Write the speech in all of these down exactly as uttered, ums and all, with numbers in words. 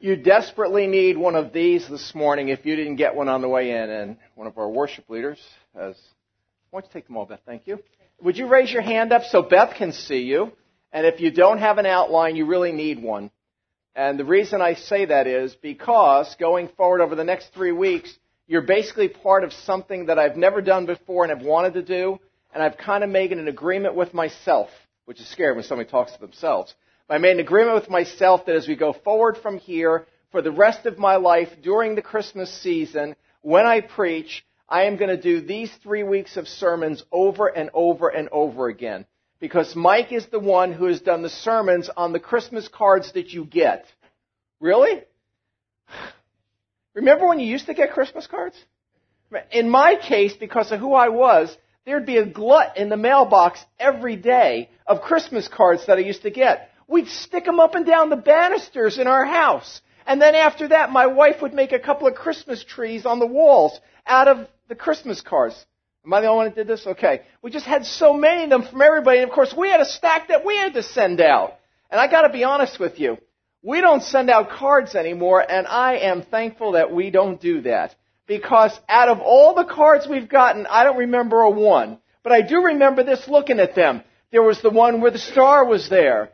You desperately need one of these this morning if you didn't get one on the way in. And one of our worship leaders has... Why don't you take them all, Beth? Thank you. Would you raise your hand up so Beth can see you? And if you don't have an outline, you really need one. And the reason I say that is because going forward over the next three weeks, you're basically part of something that I've never done before and have wanted to do. And I've kind of made an agreement with myself, which is scary when somebody talks to themselves. I made an agreement with myself that as we go forward from here, for the rest of my life, during the Christmas season, when I preach, I am going to do these three weeks of sermons over and over and over again. Because Mike is the one who has done the sermons on the Christmas cards that you get. Really? Remember when you used to get Christmas cards? In my case, because of who I was, there'd be a glut in the mailbox every day of Christmas cards that I used to get. We'd stick them up and down the banisters in our house. And then after that, my wife would make a couple of Christmas trees on the walls out of the Christmas cards. Am I the only one that did this? Okay. We just had so many of them from everybody. And of course, we had a stack that we had to send out. And I got to be honest with you. We don't send out cards anymore. And I am thankful that we don't do that. Because out of all the cards we've gotten, I don't remember a one. But I do remember this looking at them. There was the one where the star was there.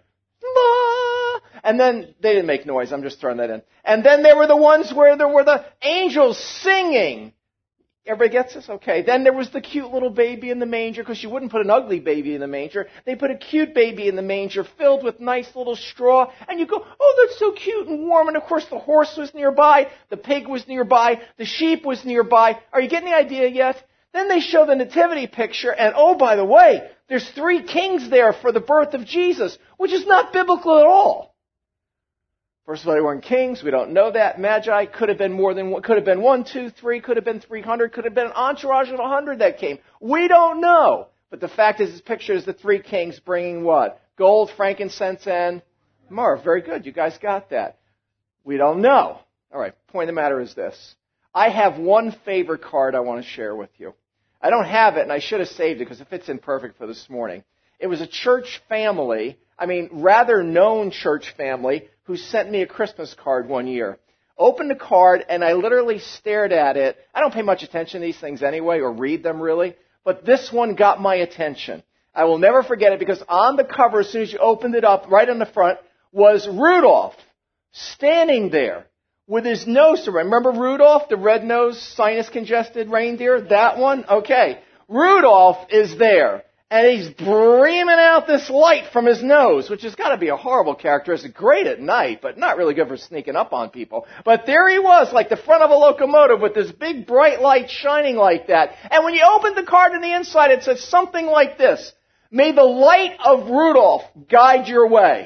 And then, they didn't make noise, I'm just throwing that in. And then there were the ones where there were the angels singing. Everybody gets this? Okay. Then there was the cute little baby in the manger, because you wouldn't put an ugly baby in the manger. They put a cute baby in the manger filled with nice little straw. And you go, oh, that's so cute and warm. And of course the horse was nearby, the pig was nearby, the sheep was nearby. Are you getting the idea yet? Then they show the nativity picture, and oh, by the way, there's three kings there for the birth of Jesus, which is not biblical at all. First of all, they weren't kings. We don't know that. Magi could have been more than one. Could have been one, two, three. Could have been three hundred. Could have been an entourage of a hundred that came. We don't know. But the fact is, this picture is the three kings bringing what? Gold, frankincense, and myrrh. Very good. You guys got that. We don't know. All right. Point of the matter is this. I have one favorite card I want to share with you. I don't have it, and I should have saved it because it fits in perfect for this morning. It was a church family, I mean, rather known church family, who sent me a Christmas card one year. Opened the card, and I literally stared at it. I don't pay much attention to these things anyway, or read them really, but this one got my attention. I will never forget it, because on the cover, as soon as you opened it up, right on the front, was Rudolph, standing there with his nose around. Remember Rudolph, the red-nosed, sinus-congested reindeer? That one? Okay. Rudolph is there. And he's breaming out this light from his nose, which has got to be a horrible characteristic. Great at night, but not really good for sneaking up on people. But there he was, like the front of a locomotive with this big bright light shining like that. And when you opened the card on the inside, it says something like this. May the light of Rudolph guide your way.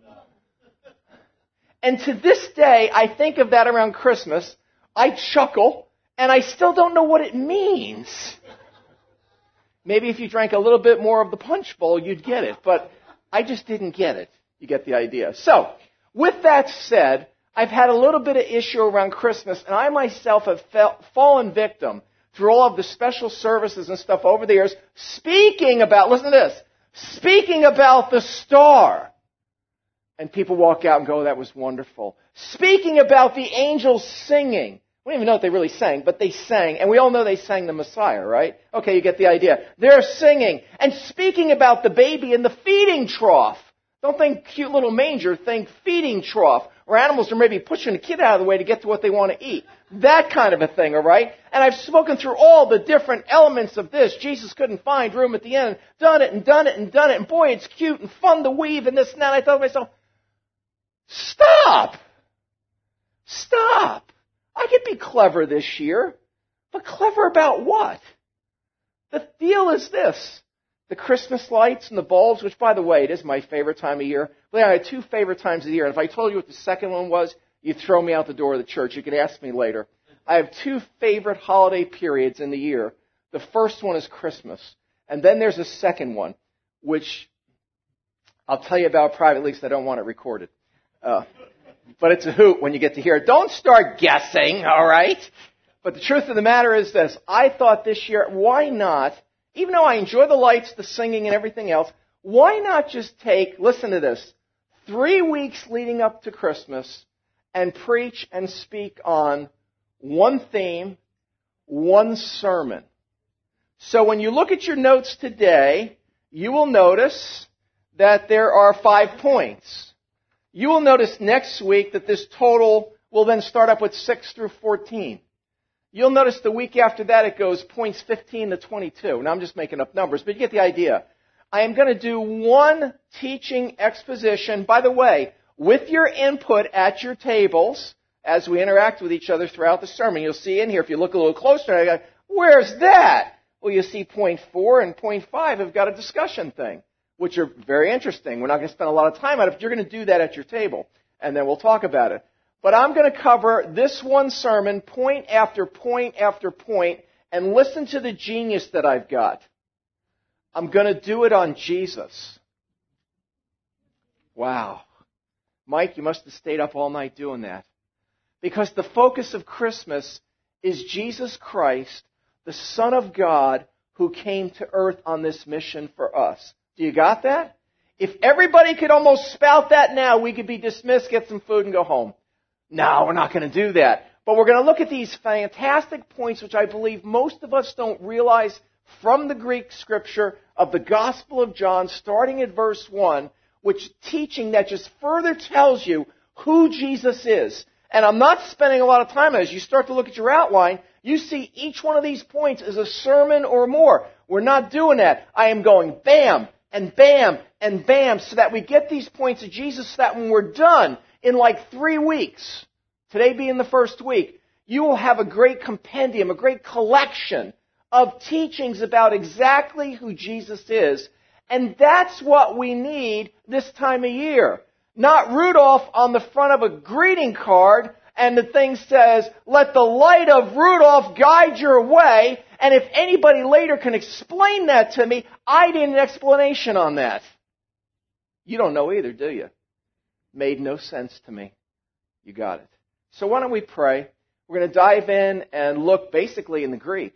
And to this day, I think of that around Christmas. I chuckle, and I still don't know what it means. Maybe if you drank a little bit more of the punch bowl, you'd get it. But I just didn't get it. You get the idea. So, with that said, I've had a little bit of issue around Christmas, and I myself have fell, fallen victim through all of the special services and stuff over the years, speaking about, listen to this, speaking about the star. And people walk out and go, oh, that was wonderful. Speaking about the angels singing. We don't even know what they really sang, but they sang. And we all know they sang the Messiah, right? Okay, you get the idea. They're singing. And speaking about the baby in the feeding trough. Don't think cute little manger, think feeding trough. Where animals are maybe pushing a kid out of the way to get to what they want to eat. That kind of a thing, all right? And I've spoken through all the different elements of this. Jesus couldn't find room at the end. Done it and done it and done it. And boy, it's cute and fun to weave and this and that. I thought to myself, stop! Stop! I could be clever this year, but clever about what? The deal is this. The Christmas lights and the bulbs, which, by the way, it is my favorite time of year. But I had two favorite times of the year. And if I told you what the second one was, you'd throw me out the door of the church. You could ask me later. I have two favorite holiday periods in the year. The first one is Christmas. And then there's a second one, which I'll tell you about privately because I don't want it recorded. Uh, But it's a hoot when you get to hear it. Don't start guessing, all right? But the truth of the matter is this. I thought this year, why not, even though I enjoy the lights, the singing, and everything else, why not just take, listen to this, three weeks leading up to Christmas and preach and speak on one theme, one sermon. So when you look at your notes today, you will notice that there are five points. You will notice next week that this total will then start up with six through fourteen. You'll notice the week after that it goes points fifteen to twenty-two. Now I'm just making up numbers, but you get the idea. I am going to do one teaching exposition, by the way, with your input at your tables as we interact with each other throughout the sermon. You'll see in here, if you look a little closer, I go, where's that? Well, you see point four and point five have got a discussion thing, which are very interesting. We're not going to spend a lot of time on it, but you're going to do that at your table, and then we'll talk about it. But I'm going to cover this one sermon, point after point after point, and listen to the genius that I've got. I'm going to do it on Jesus. Wow. Mike, you must have stayed up all night doing that. Because the focus of Christmas is Jesus Christ, the Son of God, who came to earth on this mission for us. Do you got that? If everybody could almost spout that now, we could be dismissed, get some food, and go home. No, we're not going to do that. But we're going to look at these fantastic points, which I believe most of us don't realize from the Greek scripture of the Gospel of John, starting at verse one, which teaching that just further tells you who Jesus is. And I'm not spending a lot of time on this. You start to look at your outline, you see each one of these points is a sermon or more. We're not doing that. I am going bam and bam and bam so that we get these points of Jesus so that when we're done in like three weeks, today being the first week, you will have a great compendium, a great collection of teachings about exactly who Jesus is. And that's what we need this time of year. Not Rudolph on the front of a greeting card and the thing says, let the light of Rudolph guide your way. And if anybody later can explain that to me, I need an explanation on that. You don't know either, do you? Made no sense to me. You got it. So why don't we pray? We're going to dive in and look basically in the Greek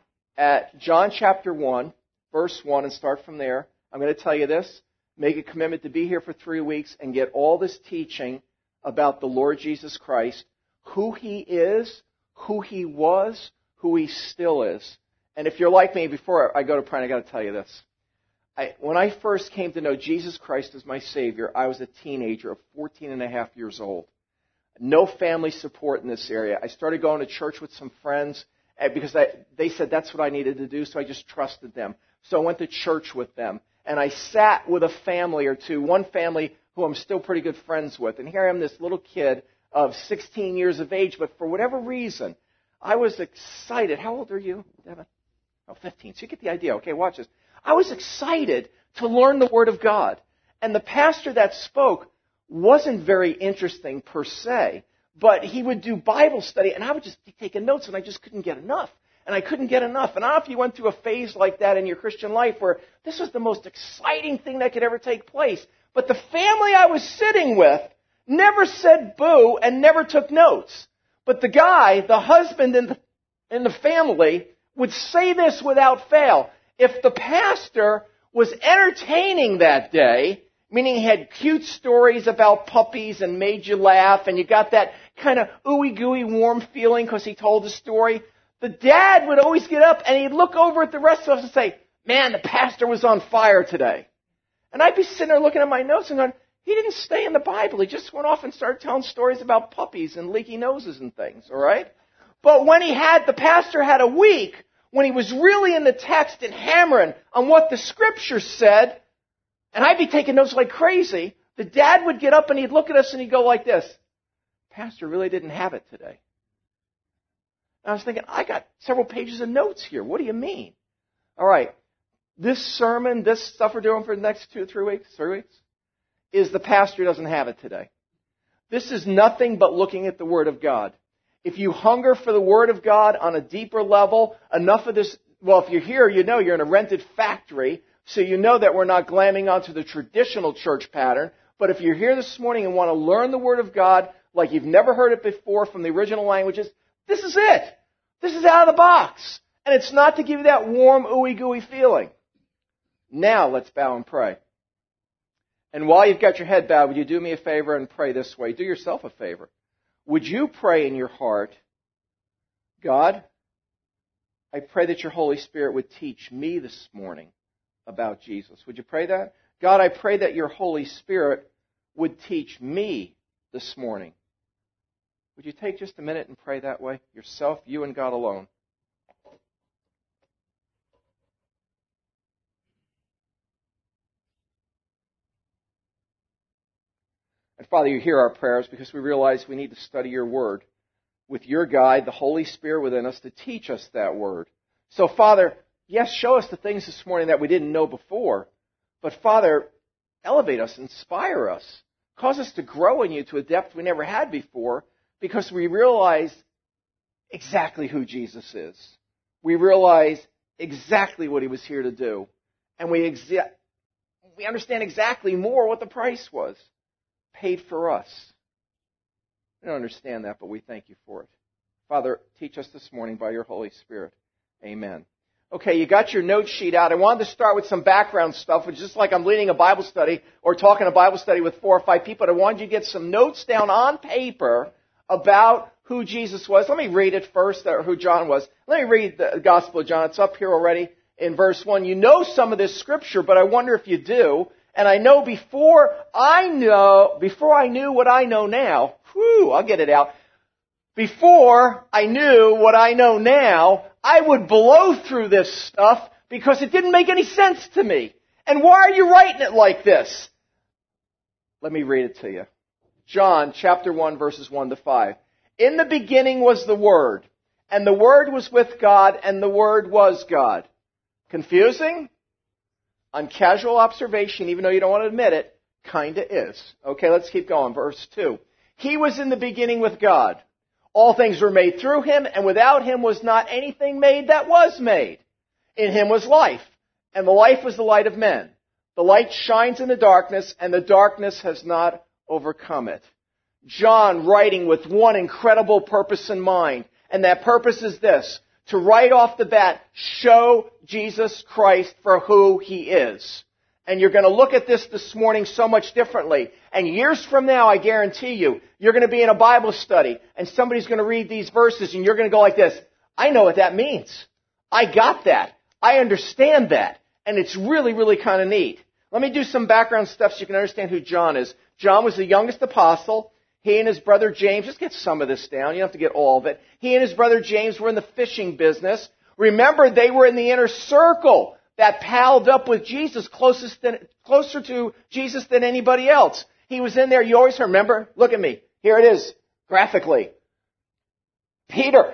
at John chapter one, verse one, and start from there. I'm going to tell you this. Make a commitment to be here for three weeks and get all this teaching about the Lord Jesus Christ, who He is, who He was, who He still is. And if you're like me, before I go to prayer, I got to tell you this. I, when I first came to know Jesus Christ as my Savior, I was a teenager of fourteen and a half years old. No family support in this area. I started going to church with some friends because I, they said that's what I needed to do, so I just trusted them. So I went to church with them. And I sat with a family or two, one family who I'm still pretty good friends with. And here I am, this little kid of sixteen years of age, but for whatever reason, I was excited. How old are you, Devin? Oh, fifteen. So you get the idea. Okay, watch this. I was excited to learn the Word of God. And the pastor that spoke wasn't very interesting per se, but he would do Bible study, and I would just be taking notes, and I just couldn't get enough. And I couldn't get enough. And I don't know if you went through a phase like that in your Christian life where this was the most exciting thing that could ever take place. But the family I was sitting with never said boo and never took notes. But the guy, the husband in the, in the family, would say this without fail. If the pastor was entertaining that day, meaning he had cute stories about puppies and made you laugh, and you got that kind of ooey-gooey warm feeling because he told a story, the dad would always get up and he'd look over at the rest of us and say, man, the pastor was on fire today. And I'd be sitting there looking at my notes and going, he didn't stay in the Bible. He just went off and started telling stories about puppies and leaky noses and things, all right? But when he had, the pastor had a week when he was really in the text and hammering on what the Scripture said, and I'd be taking notes like crazy, the dad would get up and he'd look at us and he'd go like this, Pastor really didn't have it today. I was thinking, I got several pages of notes here. What do you mean? All right. This sermon, this stuff we're doing for the next two or three weeks, three weeks, is the pastor doesn't have it today. This is nothing but looking at the Word of God. If you hunger for the Word of God on a deeper level, enough of this, well, if you're here, you know you're in a rented factory, so you know that we're not glamming onto the traditional church pattern. But if you're here this morning and want to learn the Word of God like you've never heard it before from the original languages, this is it. This is out of the box. And it's not to give you that warm, ooey-gooey feeling. Now let's bow and pray. And while you've got your head bowed, would you do me a favor and pray this way? Do yourself a favor. would you pray in your heart, God, I pray that your Holy Spirit would teach me this morning about Jesus. Would you pray that? God, I pray that your Holy Spirit would teach me this morning. Would you take just a minute and pray that way? Yourself, you and God alone. And Father, you hear our prayers because we realize we need to study your word with your guide, the Holy Spirit within us, to teach us that word. So, Father, yes, show us the things this morning that we didn't know before. But, Father, elevate us, inspire us, cause us to grow in you to a depth we never had before, because we realize exactly who Jesus is. We realize exactly what he was here to do. And we exa- we understand exactly more what the price was. Paid for us. We don't understand that, but we thank you for it. Father, teach us this morning by your Holy Spirit. Amen. Okay, you got your note sheet out. I wanted to start with some background stuff, which is just like I'm leading a Bible study or talking a Bible study with four or five people. I wanted you to get some notes down on paper about who Jesus was. Let me read it first, or who John was. Let me read the Gospel of John. It's up here already in verse one. You know some of this scripture, but I wonder if you do. And I know before I know, before I knew what I know now, whew, I'll get it out. Before I knew what I know now, I would blow through this stuff because it didn't make any sense to me. And why are you writing it like this? Let me read it to you. John chapter one, verses one to five. In the beginning was the Word, and the Word was with God, and the Word was God. Confusing? On casual observation, even though you don't want to admit it, kinda is. Okay, let's keep going. Verse two. He was in the beginning with God. All things were made through him, and without him was not anything made that was made. In him was life, and the life was the light of men. The light shines in the darkness, and the darkness has not overcome it. John writing with one incredible purpose in mind, and that purpose is this: to right off the bat, show Jesus Christ for who he is. And you're going to look at this this morning so much differently. And years from now, I guarantee you, you're going to be in a Bible study, and somebody's going to read these verses, and you're going to go like this: I know what that means. I got that. I understand that. And it's really, really kind of neat. Let me do some background stuff so you can understand who John is. John was the youngest apostle. He and his brother James, just get some of this down. You don't have to get all of it. He and his brother James were in the fishing business. Remember, they were in the inner circle that palled up with Jesus, closest than, closer to Jesus than anybody else. He was in there. You always remember? Look at me. Here it is, graphically. Peter,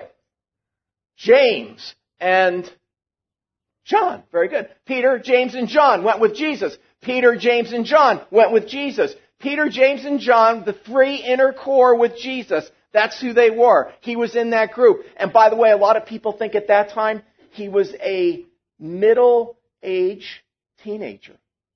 James, and John. Very good. Peter, James, and John went with Jesus. Peter, James, and John went with Jesus. Peter, James, and John, the three inner core with Jesus. That's who they were. He was in that group. And by the way, a lot of people think at that time he was a middle-aged teenager.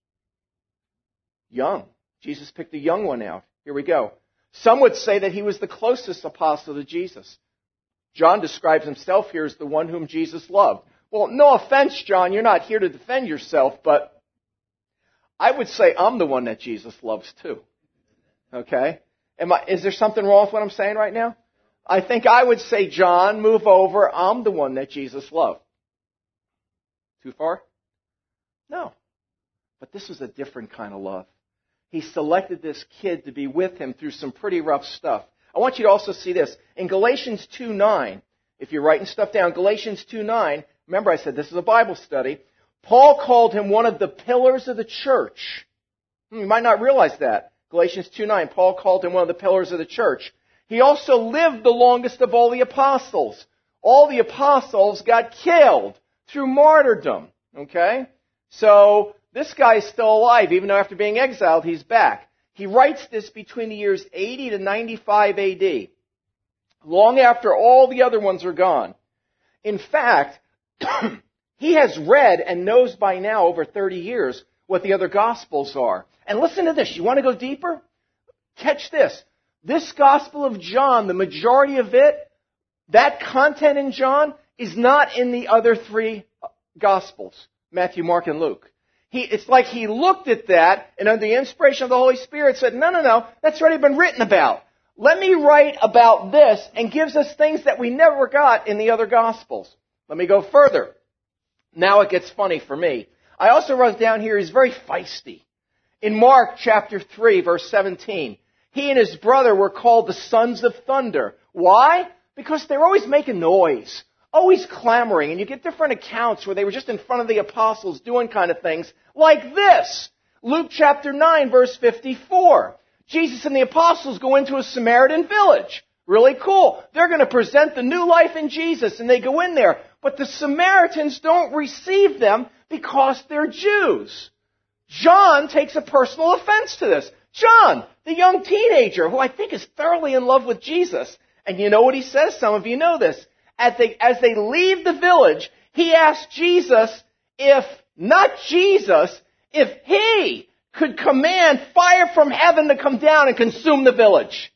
Young. Jesus picked a young one out. Here we go. Some would say that he was the closest apostle to Jesus. John describes himself here as the one whom Jesus loved. Well, no offense, John, you're not here to defend yourself, but I would say I'm the one that Jesus loves too. Okay? Am I, is there something wrong with what I'm saying right now? I think I would say, John, move over. I'm the one that Jesus loved. Too far? No. But this was a different kind of love. He selected this kid to be with him through some pretty rough stuff. I want you to also see this. In Galatians two nine, if you're writing stuff down, Galatians two nine, remember I said this is a Bible study. Paul called him one of the pillars of the church. You might not realize that. Galatians two nine, Paul called him one of the pillars of the church. He also lived the longest of all the apostles. All the apostles got killed through martyrdom. Okay? So, this guy is still alive, even though after being exiled, he's back. He writes this between the years eighty to ninety-five A D, long after all the other ones are gone. In fact, he has read and knows by now over thirty years what the other Gospels are. And listen to this. You want to go deeper? Catch this. This Gospel of John, the majority of it, that content in John is not in the other three Gospels, Matthew, Mark, and Luke. He, it's like he looked at that and under the inspiration of the Holy Spirit said, no, no, no, that's already been written about. let me write about this, and gives us things that we never got in the other Gospels. Let me go further. Now it gets funny for me. I also wrote down here, he's very feisty. In Mark chapter three, verse seventeen, he and his brother were called the sons of thunder. Why? Because they're always making noise, always clamoring. And you get different accounts where they were just in front of the apostles doing kind of things like this. Luke chapter nine, verse fifty-four. Jesus and the apostles go into a Samaritan village. Really cool. They're going to present the new life in Jesus, and they go in there. But the Samaritans don't receive them because they're Jews. John takes a personal offense to this. John, the young teenager who I think is thoroughly in love with Jesus. And you know what he says? Some of you know this. As they, as they leave the village, he asks Jesus if, not Jesus, if he could command fire from heaven to come down and consume the village.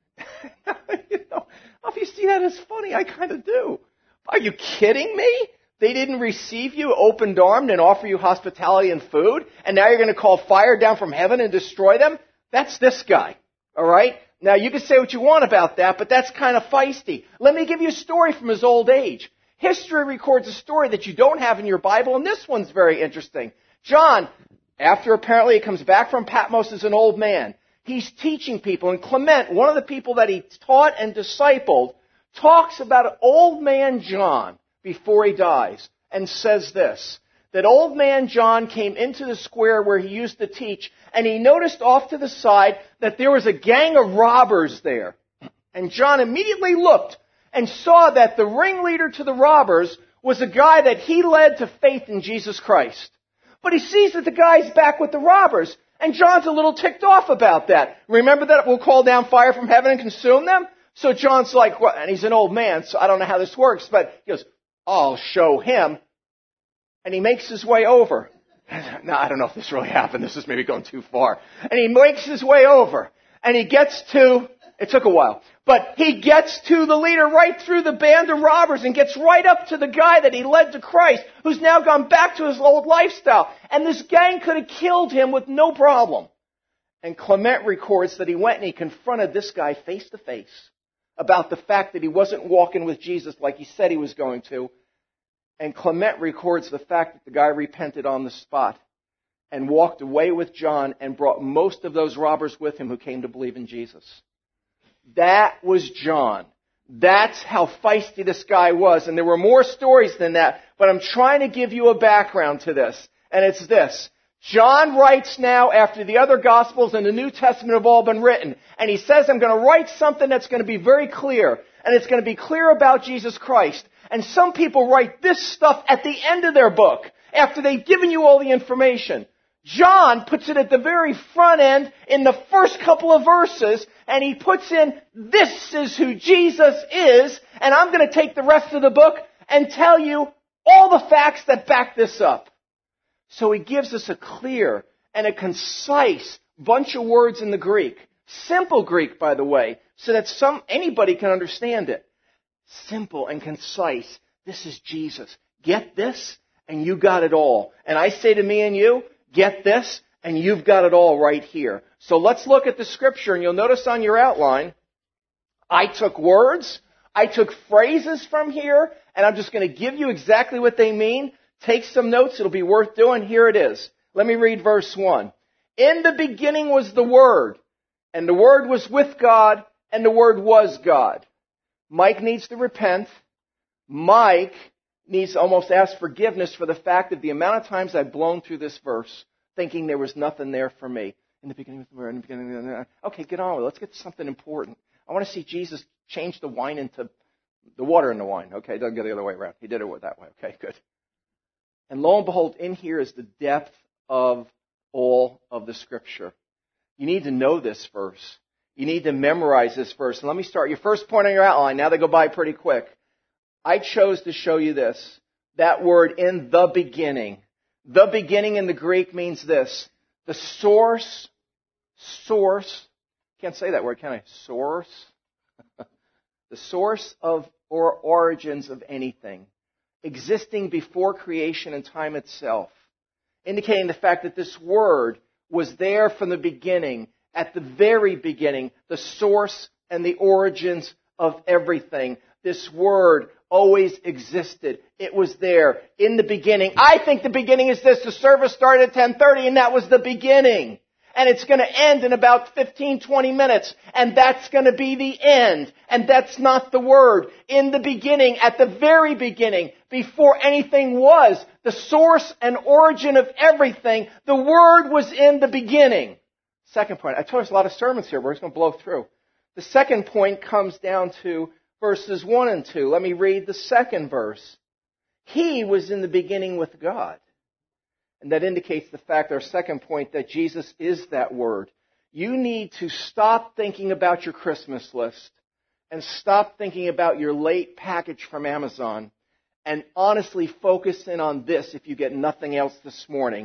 You know, if you see that as funny, I kind of do. Are you kidding me? They didn't receive you open-armed and offer you hospitality and food, and now you're going to call fire down from heaven and destroy them? That's this guy, all right? Now, you can say what you want about that, but that's kind of feisty. Let me give you a story from his old age. History records a story that you don't have in your Bible, and this one's very interesting. John, after apparently he comes back from Patmos as an old man, he's teaching people, and Clement, one of the people that he taught and discipled, talks about old man John before he dies, and says this, that old man John came into the square where he used to teach, and he noticed off to the side that there was a gang of robbers there. And John immediately looked and saw that the ringleader to the robbers was a guy that he led to faith in Jesus Christ. But he sees that the guy's back with the robbers, and John's a little ticked off about that. Remember that it will call down fire from heaven and consume them? So John's like, well, and he's an old man, so I don't know how this works, but he goes, I'll show him. And he makes his way over. Now, I don't know if this really happened. This is maybe going too far. And he makes his way over. And he gets to, it took a while, but he gets to the leader right through the band of robbers and gets right up to the guy that he led to Christ, who's now gone back to his old lifestyle. And this gang could have killed him with no problem. And Clement records that he went and he confronted this guy face to face about the fact that he wasn't walking with Jesus like he said he was going to. And Clement records the fact that the guy repented on the spot and walked away with John and brought most of those robbers with him who came to believe in Jesus. That was John. That's how feisty this guy was. And there were more stories than that, but I'm trying to give you a background to this. And it's this. John writes now after the other Gospels and the New Testament have all been written. And he says, I'm going to write something that's going to be very clear. And it's going to be clear about Jesus Christ. And some people write this stuff at the end of their book, after they've given you all the information. John puts it at the very front end in the first couple of verses, and he puts in, this is who Jesus is, and I'm going to take the rest of the book and tell you all the facts that back this up. So he gives us a clear and a concise bunch of words in the Greek. Simple Greek, by the way, so that some anybody can understand it. Simple and concise. This is Jesus. Get this, and you got it all. And I say to me and you, get this, and you've got it all right here. So let's look at the scripture, and you'll notice on your outline, I took words, I took phrases from here, and I'm just going to give you exactly what they mean. Take some notes. It'll be worth doing. Here it is. Let me read verse one. In the beginning was the Word, and the Word was with God, and the Word was God. Mike needs to repent. Mike needs to almost ask forgiveness for the fact of the amount of times I've blown through this verse thinking there was nothing there for me. In the beginning was the Word, in the beginning was the Word. Okay, get on with it. Let's get to something important. I want to see Jesus change the wine into the water into wine. Okay, doesn't go the other way around. He did it that way. Okay, good. And lo and behold, in here is the depth of all of the Scripture. You need to know this verse. You need to memorize this verse. And let me start. Your first point on your outline. Now they go by pretty quick. I chose to show you this. That word, in the beginning. The beginning in the Greek means this. The source, source, can't say that word, can I? Source. The source of or origins of anything. Existing before creation and time itself. Indicating the fact that this word was there from the beginning. At the very beginning, the source and the origins of everything. This Word always existed. It was there in the beginning. I think the beginning is this. The service started at ten thirty and that was the beginning. And it's going to end in about fifteen, twenty minutes. And that's going to be the end. And that's not the Word. In the beginning, at the very beginning, before anything was, the source and origin of everything, the Word was in the beginning. Second point. I told us a lot of sermons here. We're just going to blow through. The second point comes down to verses one and two. Let me read the second verse. He was in the beginning with God. And that indicates the fact, our second point, that Jesus is that Word. You need to stop thinking about your Christmas list and stop thinking about your late package from Amazon and honestly focus in on this if you get nothing else this morning.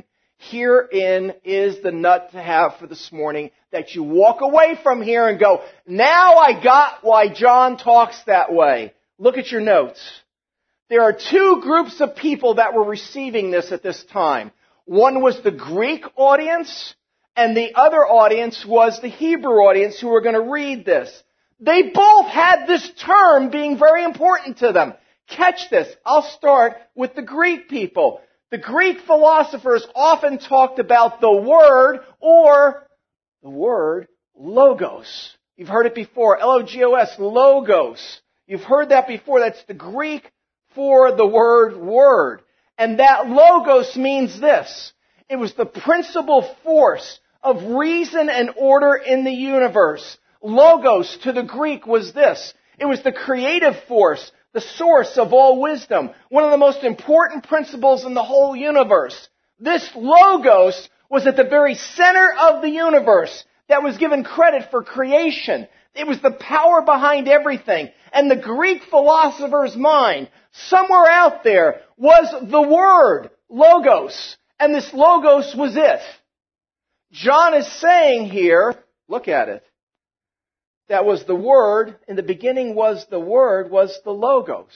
Herein is the nut to have for this morning, that you walk away from here and go, now I got why John talks that way. Look at your notes. There are two groups of people that were receiving this at this time. One was the Greek audience, and the other audience was the Hebrew audience who were going to read this. They both had this term being very important to them. Catch this. I'll start with the Greek people. The Greek philosophers often talked about the word, or the word logos. You've heard it before. L O G O S, logos. You've heard that before. That's the Greek for the word word. And that logos means this. It was the principal force of reason and order in the universe. Logos to the Greek was this. It was the creative force, the source of all wisdom, one of the most important principles in the whole universe. This logos was at the very center of the universe that was given credit for creation. It was the power behind everything. And the Greek philosopher's mind, somewhere out there, was the word, logos. And this logos was it. John is saying here, look at it, that was the Word, in the beginning was the Word, was the logos.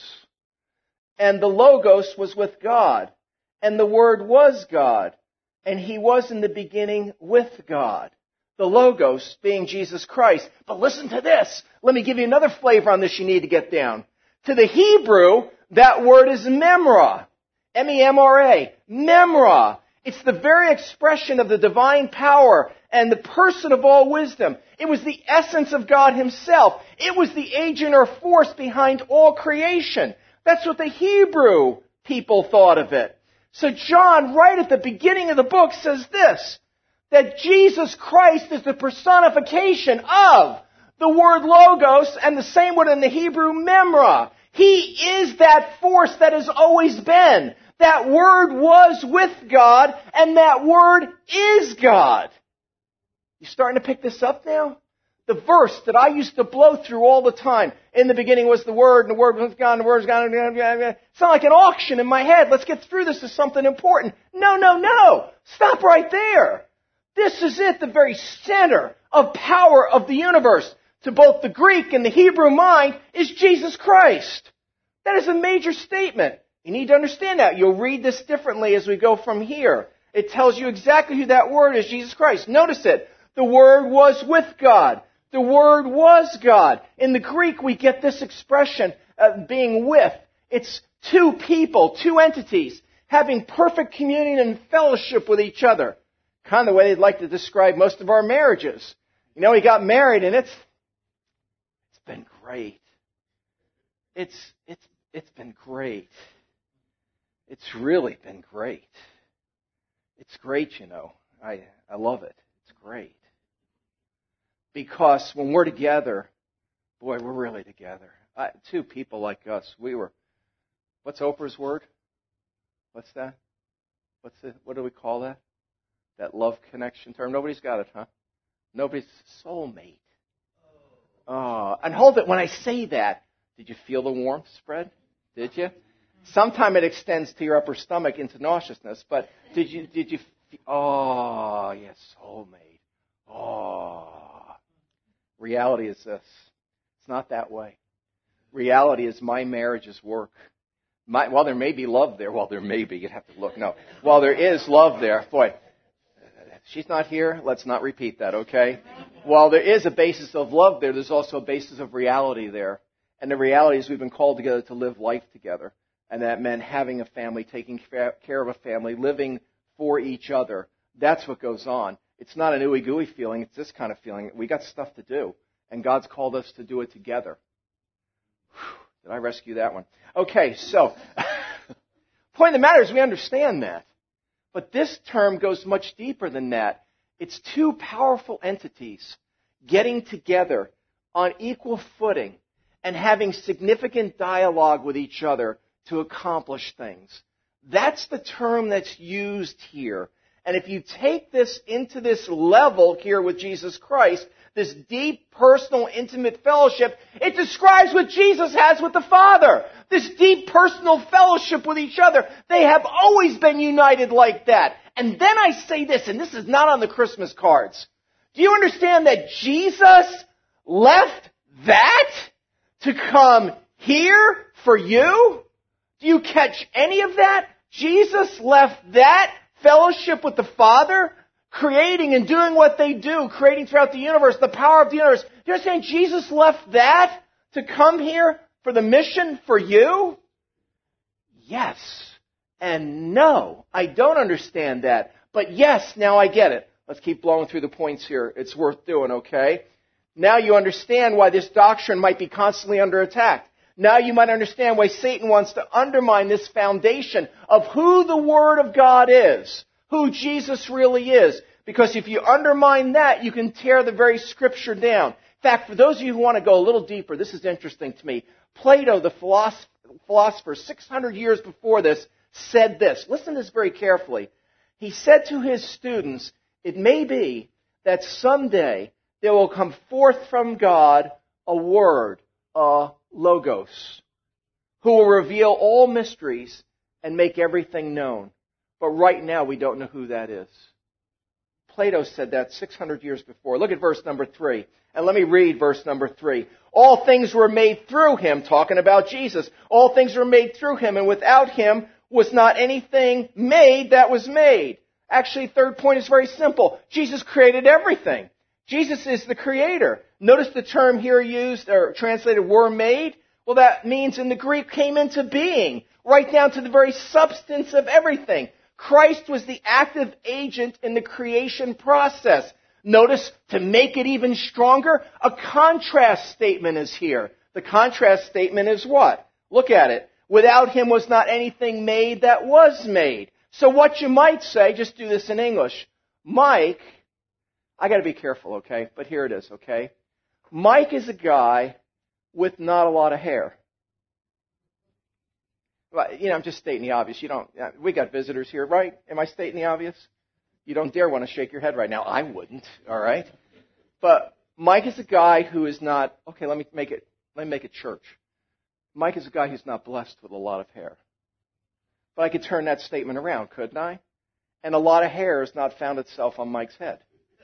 And the logos was with God. And the Word was God. And He was in the beginning with God. The logos being Jesus Christ. But listen to this. Let me give you another flavor on this you need to get down. To the Hebrew, that word is memra. M E M R A. Memra. It's the very expression of the divine power and the person of all wisdom. It was the essence of God Himself. It was the agent or force behind all creation. That's what the Hebrew people thought of it. So John, right at the beginning of the book, says this, that Jesus Christ is the personification of the word logos, and the same word in the Hebrew, memra. He is that force that has always been. That Word was with God, and that Word is God. You starting to pick this up now? The verse that I used to blow through all the time. In the beginning was the Word, and the Word was God, and the Word was God. It's not like an auction in my head. Let's get through this as something important. No, no, no. Stop right there. This is it, the very center of power of the universe. To both the Greek and the Hebrew mind is Jesus Christ. That is a major statement. You need to understand that. You'll read this differently as we go from here. It tells you exactly who that Word is, Jesus Christ. Notice it. The Word was with God. The Word was God. In the Greek, we get this expression of being with. It's two people, two entities, having perfect communion and fellowship with each other. Kind of the way they'd like to describe most of our marriages. You know, we got married and it's it's been great. It's it's it's been great. It's really been great. It's great, you know. I I love it. It's great. Because when we're together, boy, we're really together. I, two people like us, we were, what's Oprah's word? What's that? What's it? What do we call that? That love connection term? Nobody's got it, huh? Nobody's soulmate. Oh, and hold it, when I say that, did you feel the warmth spread? Did you? Sometime it extends to your upper stomach into nauseousness, but did you, did you, oh, yes, soulmate. Oh. Reality is this. It's not that way. Reality is my marriage is work. My, while there may be love there, well, there may be, you'd have to look, no. While there is love there, boy, she's not here, let's not repeat that, okay? While there is a basis of love there, there's also a basis of reality there. And the reality is we've been called together to live life together. And that meant having a family, taking care of a family, living for each other. That's what goes on. It's not an ooey gooey feeling. It's this kind of feeling. We got stuff to do. And God's called us to do it together. Whew, did I rescue that one? Okay, so, point of the matter is we understand that. But this term goes much deeper than that. It's two powerful entities getting together on equal footing and having significant dialogue with each other to accomplish things. That's the term that's used here. And if you take this into this level here with Jesus Christ, this deep, personal, intimate fellowship, it describes what Jesus has with the Father. This deep, personal fellowship with each other. They have always been united like that. And then I say this, and this is not on the Christmas cards. Do you understand that Jesus left that to come here for you? Do you catch any of that? Jesus left that fellowship with the Father, creating and doing what they do, creating throughout the universe, the power of the universe. Do you understand Jesus left that to come here for the mission for you? Yes and no. I don't understand that. But yes, now I get it. Let's keep blowing through the points here. It's worth doing, okay? Now you understand why this doctrine might be constantly under attack. Now you might understand why Satan wants to undermine this foundation of who the Word of God is, who Jesus really is. Because if you undermine that, you can tear the very Scripture down. In fact, for those of you who want to go a little deeper, this is interesting to me. Plato, the philosopher, six hundred years before this, said this. Listen to this very carefully. He said to his students, it may be that someday there will come forth from God a word, a logos, who will reveal all mysteries and make everything known. But right now we don't know who that is. Plato said that six hundred years before. Look at verse number three. And let me read verse number three. All things were made through him, talking about Jesus. All things were made through him, and without him was not anything made that was made. Actually, third point is very simple. Jesus created everything. Jesus is the creator. Notice the term here used, or translated, were made. Well, that means in the Greek came into being, right down to the very substance of everything. Christ was the active agent in the creation process. Notice, to make it even stronger, a contrast statement is here. The contrast statement is what? Look at it. Without him was not anything made that was made. So what you might say, just do this in English. Mike, I got to be careful, okay? But here it is, okay? Mike is a guy with not a lot of hair. Well, you know, I'm just stating the obvious. You don't. We got visitors here, right? Am I stating the obvious? You don't dare want to shake your head right now. I wouldn't. All right. But Mike is a guy who is not. Okay, let me make it. Let me make it church. Mike is a guy who's not blessed with a lot of hair. But I could turn that statement around, couldn't I? And a lot of hair has not found itself on Mike's head.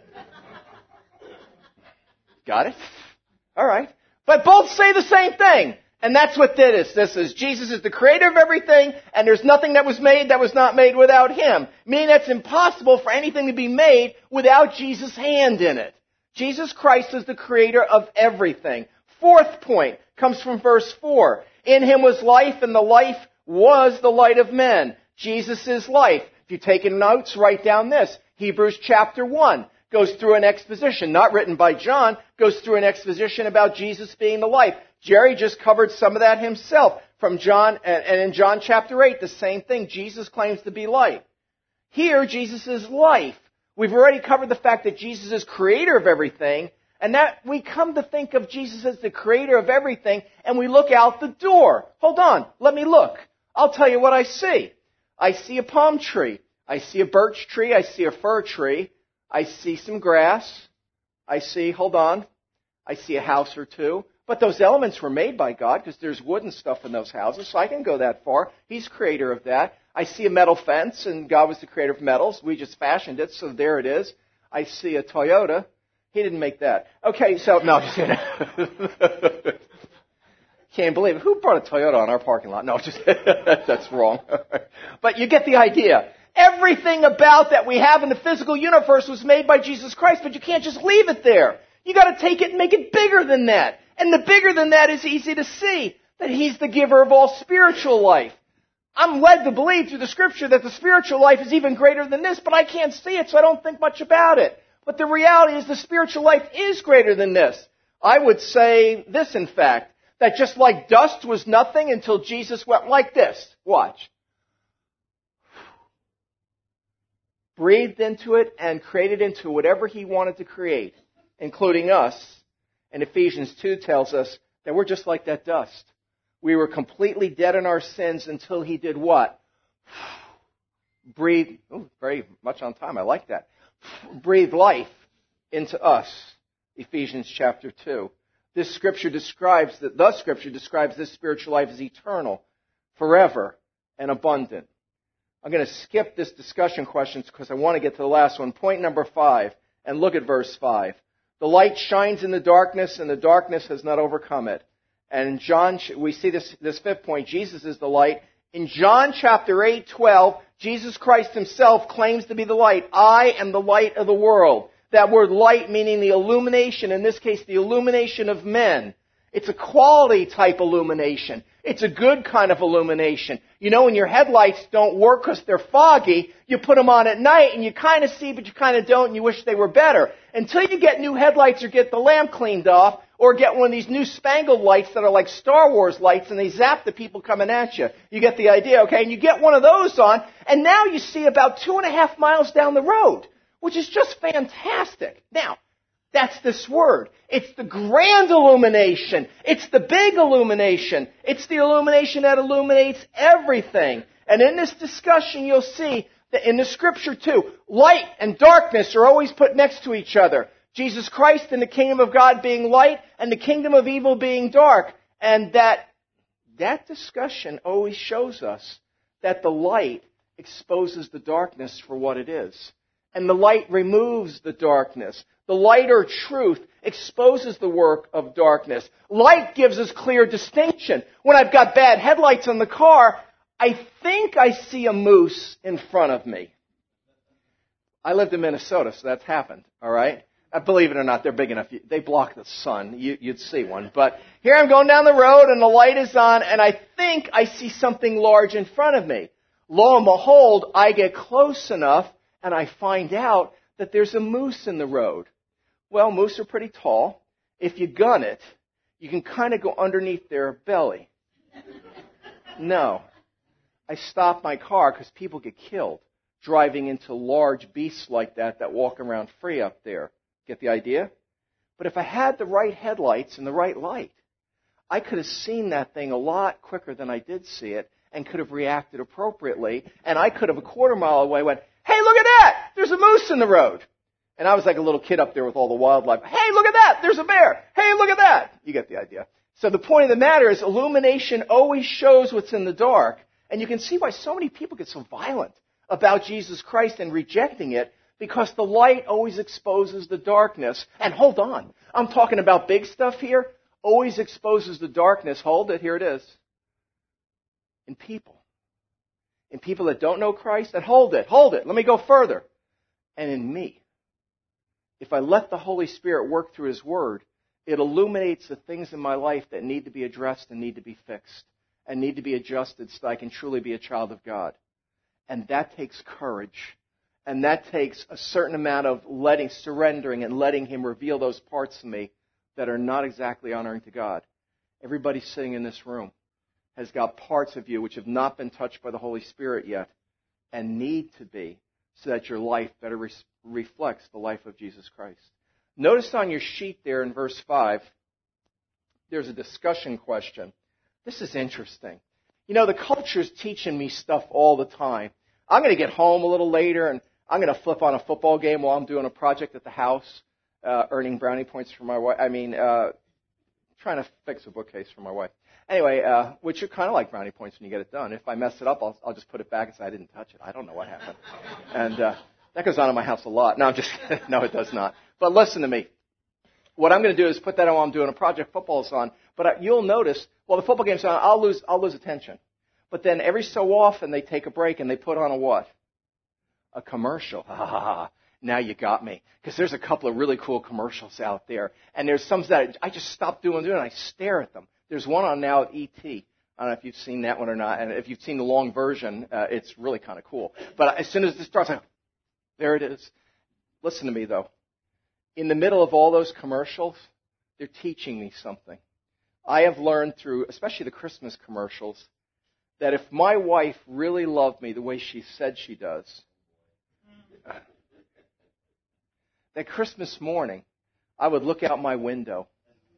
Got it? All right. But both say the same thing. And that's what this is. This is Jesus is the creator of everything, and there's nothing that was made that was not made without him. Meaning it's impossible for anything to be made without Jesus' hand in it. Jesus Christ is the creator of everything. Fourth point comes from verse four. In him was life, and the life was the light of men. Jesus is life. If you're taking notes, write down this. Hebrews chapter one goes through an exposition, not written by John, goes through an exposition about Jesus being the life. Jerry just covered some of that himself from John, and in John chapter eight, the same thing. Jesus claims to be life. Here, Jesus is life. We've already covered the fact that Jesus is creator of everything, and that we come to think of Jesus as the creator of everything, and we look out the door. Hold on, let me look. I'll tell you what I see. I see a palm tree. I see a birch tree. I see a fir tree. I see some grass. I see, hold on, I see a house or two. But those elements were made by God because there's wood and stuff in those houses, so I can go that far. He's creator of that. I see a metal fence, and God was the creator of metals. We just fashioned it, so there it is. I see a Toyota. He didn't make that. Okay, so, no, just kidding. Can't believe it. Who brought a Toyota on our parking lot? No, just that's wrong. But you get the idea. Everything about that we have in the physical universe was made by Jesus Christ, but you can't just leave it there. You got to take it and make it bigger than that. And the bigger than that is easy to see, that He's the giver of all spiritual life. I'm led to believe through the Scripture that the spiritual life is even greater than this, but I can't see it, so I don't think much about it. But the reality is the spiritual life is greater than this. I would say this, in fact, that just like dust was nothing until Jesus went like this. Watch. Breathed into it and created into whatever He wanted to create, including us. And Ephesians two tells us that we're just like that dust. We were completely dead in our sins until He did what? Breathe, ooh, very much on time, I like that. Breathe life into us. Ephesians chapter two. This scripture describes, that the scripture describes this spiritual life as eternal, forever, and abundant. I'm going to skip this discussion questions because I want to get to the last one. Point number five, and look at verse five. The light shines in the darkness, and the darkness has not overcome it. And in John, we see this, this fifth point, Jesus is the light. In John chapter eight, twelve, Jesus Christ Himself claims to be the light. I am the light of the world. That word light meaning the illumination, in this case the illumination of men. It's a quality type illumination. It's a good kind of illumination. You know, when your headlights don't work because they're foggy, you put them on at night and you kind of see, but you kind of don't, and you wish they were better. Until you get new headlights or get the lamp cleaned off, or get one of these new spangled lights that are like Star Wars lights and they zap the people coming at you. You get the idea, okay? And you get one of those on, and now you see about two and a half miles down the road, which is just fantastic. Now, that's this word. It's the grand illumination. It's the big illumination. It's the illumination that illuminates everything. And in this discussion, you'll see that in the Scripture too, light and darkness are always put next to each other. Jesus Christ and the kingdom of God being light and the kingdom of evil being dark. And that, that discussion always shows us that the light exposes the darkness for what it is. And the light removes the darkness. The light or truth exposes the work of darkness. Light gives us clear distinction. When I've got bad headlights on the car, I think I see a moose in front of me. I lived in Minnesota, so that's happened, all right? Uh, believe it or not, they're big enough. They block the sun. You, you'd see one. But here I'm going down the road, and the light is on, and I think I see something large in front of me. Lo and behold, I get close enough, and I find out that there's a moose in the road. Well, moose are pretty tall. If you gun it, you can kind of go underneath their belly. No. I stop my car because people get killed driving into large beasts like that that walk around free up there. Get the idea? But if I had the right headlights and the right light, I could have seen that thing a lot quicker than I did see it and could have reacted appropriately. And I could have a quarter mile away went, hey, look at that! There's a moose in the road. And I was like a little kid up there with all the wildlife. Hey, look at that! There's a bear! Hey, look at that! You get the idea. So the point of the matter is illumination always shows what's in the dark. And you can see why so many people get so violent about Jesus Christ and rejecting it, because the light always exposes the darkness. And hold on, I'm talking about big stuff here. Always exposes the darkness. Hold it, here it is. In people. In people that don't know Christ. And hold it, hold it, let me go further. And in me. If I let the Holy Spirit work through His Word, it illuminates the things in my life that need to be addressed and need to be fixed and need to be adjusted so that I can truly be a child of God. And that takes courage. And that takes a certain amount of letting, surrendering and letting Him reveal those parts of me that are not exactly honoring to God. Everybody sitting in this room has got parts of you which have not been touched by the Holy Spirit yet and need to be, so that your life better re- reflects the life of Jesus Christ. Notice on your sheet there in verse five, there's a discussion question. This is interesting. You know, the culture's teaching me stuff all the time. I'm going to get home a little later, and I'm going to flip on a football game while I'm doing a project at the house, uh, earning brownie points for my wife. I mean, uh, trying to fix a bookcase for my wife. Anyway, uh, which are kind of like brownie points when you get it done. If I mess it up, I'll, I'll just put it back and say I didn't touch it. I don't know what happened. And uh, that goes on in my house a lot. No, I'm just no, it does not. But listen to me. What I'm going to do is put that on while I'm doing a project. Football's on. But uh, you'll notice, while the football game's on, I'll lose, I'll lose attention. But then every so often they take a break and they put on a what? A commercial. Now you got me. Because there's a couple of really cool commercials out there. And there's some that I just stop doing it and I stare at them. There's one on now at E T. I don't know if you've seen that one or not. And if you've seen the long version, uh, it's really kind of cool. But as soon as it starts, I go, there it is. Listen to me, though. In the middle of all those commercials, they're teaching me something. I have learned through, especially the Christmas commercials, that if my wife really loved me the way she said she does, that Christmas morning, I would look out my window.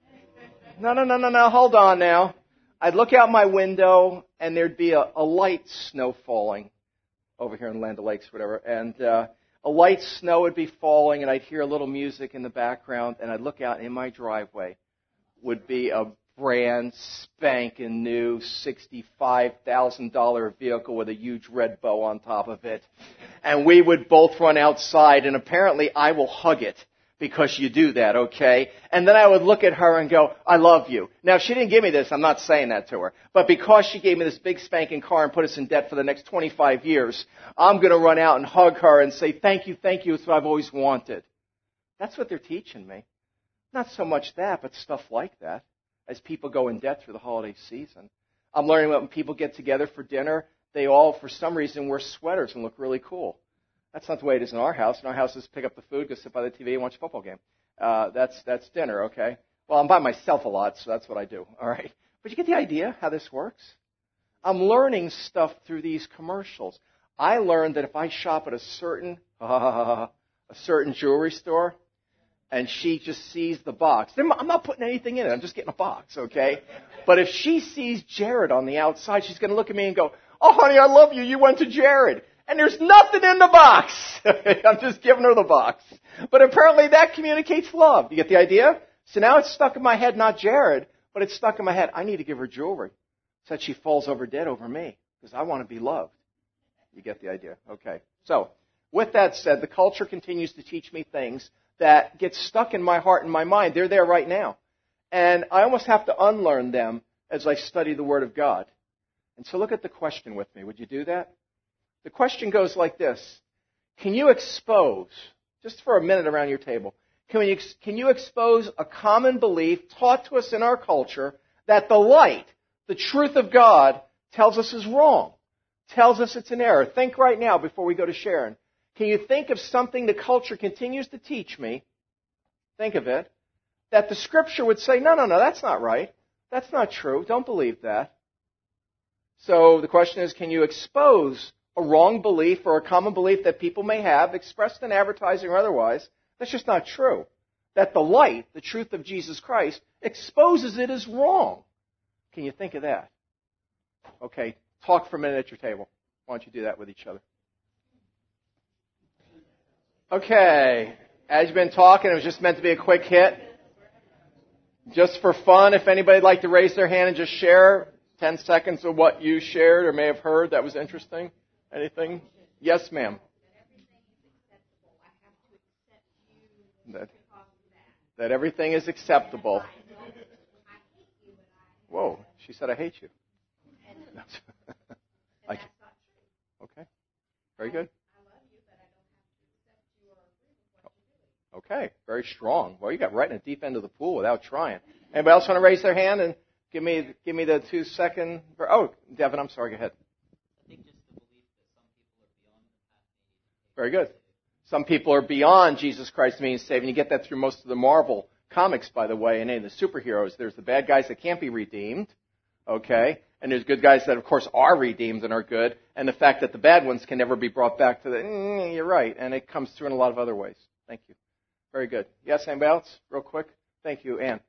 No, no, no, no, no, hold on now. I'd look out my window, and there'd be a, a light snow falling over here in Land O'Lakes, whatever, and uh, a light snow would be falling, and I'd hear a little music in the background, and I'd look out in my driveway would be a brand spanking new sixty-five thousand dollars vehicle with a huge red bow on top of it. And we would both run outside, and apparently I will hug it because you do that, okay? And then I would look at her and go, I love you. Now, if she didn't give me this, I'm not saying that to her. But because she gave me this big spanking car and put us in debt for the next twenty-five years, I'm going to run out and hug her and say, thank you, thank you, it's what I've always wanted. That's what they're teaching me. Not so much that, but stuff like that. As people go in debt through the holiday season. I'm learning that when people get together for dinner, they all, for some reason, wear sweaters and look really cool. That's not the way it is in our house. In our house, is pick up the food, go sit by the T V, and watch a football game. Uh, that's that's dinner, okay? Well, I'm by myself a lot, so that's what I do, all right? But you get the idea how this works? I'm learning stuff through these commercials. I learned that if I shop at a certain, uh, a certain jewelry store, and she just sees the box. I'm not putting anything in it. I'm just getting a box, okay? But if she sees Jared on the outside, she's going to look at me and go, oh, honey, I love you. You went to Jared. And there's nothing in the box. I'm just giving her the box. But apparently that communicates love. You get the idea? So now it's stuck in my head, not Jared, but it's stuck in my head. I need to give her jewelry so that she falls over dead over me because I want to be loved. You get the idea? Okay. So with that said, the culture continues to teach me things that get stuck in my heart and my mind. They're there right now. And I almost have to unlearn them as I study the Word of God. And so look at the question with me. Would you do that? The question goes like this. Can you expose, just for a minute around your table, can, we, can you expose a common belief taught to us in our culture that the light, the truth of God, tells us is wrong, tells us it's an error? Think right now before we go to Sharon. Can you think of something the culture continues to teach me, think of it, that the Scripture would say, no, no, no, that's not right. That's not true. Don't believe that. So the question is, can you expose a wrong belief or a common belief that people may have, expressed in advertising or otherwise, that's just not true? That the light, the truth of Jesus Christ, exposes it as wrong. Can you think of that? Okay, talk for a minute at your table. Why don't you do that with each other? Okay, as you've been talking, it was just meant to be a quick hit. Just for fun, if anybody'd like to raise their hand and just share ten seconds of what you shared or may have heard that was interesting. Anything? Yes, ma'am. That, that everything is acceptable. Whoa, she said I hate you. I, okay, very good. Okay, very strong. Well, you got right in the deep end of the pool without trying. Anybody else want to raise their hand and give me give me the two second? Oh, Devin, I'm sorry. Go ahead. I think just the belief that some people are beyond the path. Very good. Some people are beyond Jesus Christ means saving. You get that through most of the Marvel comics, by the way, and any of the superheroes. There's the bad guys that can't be redeemed, okay, and there's good guys that, of course, are redeemed and are good, and the fact that the bad ones can never be brought back to the. Mm, you're right, and it comes through in a lot of other ways. Thank you. Very good. Yes, anybody else? Real quick. Thank you, Ann.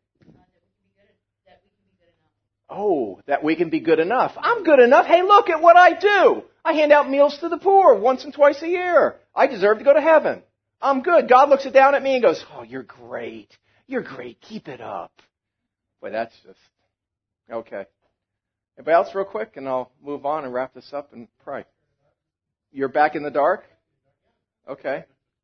Oh, that we can be good enough. I'm good enough. Hey, look at what I do. I hand out meals to the poor once and twice a year. I deserve to go to heaven. I'm good. God looks down at me and goes, oh, you're great. You're great. Keep it up. Boy, that's just, okay. Anybody else real quick? And I'll move on and wrap this up and pray. You're back in the dark? Okay.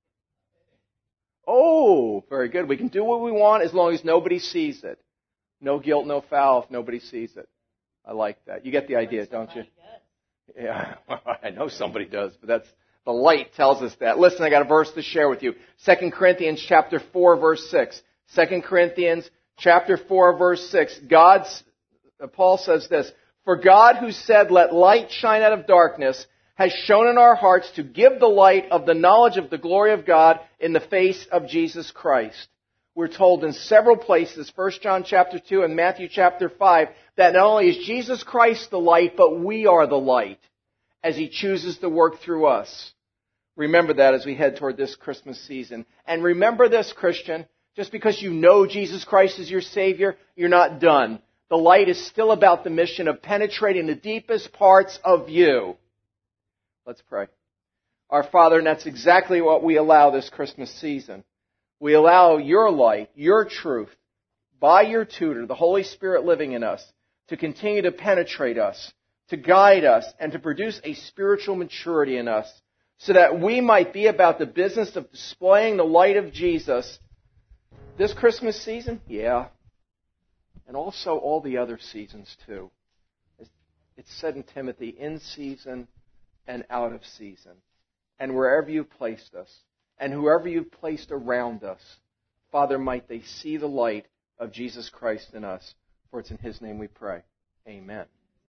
Oh, very good. We can do what we want as long as nobody sees it. No guilt, no foul if nobody sees it. I like that. You get the idea, don't you? Yeah, I know somebody does, but that's The light tells us that. Listen, I got a verse to share with you. Second Corinthians chapter four, verse six. Second Corinthians chapter four, verse six. God's, Paul says this, "For God who said, 'Let light shine out of darkness,' has shone in our hearts to give the light of the knowledge of the glory of God in the face of Jesus Christ." We're told in several places, First John chapter two and Matthew chapter five, that not only is Jesus Christ the light, but we are the light as He chooses to work through us. Remember that as we head toward this Christmas season. And remember this, Christian, just because you know Jesus Christ is your Savior, you're not done. The light is still about the mission of penetrating the deepest parts of you. Let's pray. Our Father, and that's exactly what we allow this Christmas season. We allow your light, your truth, by your tutor, the Holy Spirit living in us, to continue to penetrate us, to guide us, and to produce a spiritual maturity in us, so that we might be about the business of displaying the light of Jesus this Christmas season, yeah, and also all the other seasons too. It's said in Timothy, in season and out of season, and wherever you've placed us, and whoever you've placed around us, Father, might they see the light of Jesus Christ in us. For it's in His name we pray. Amen.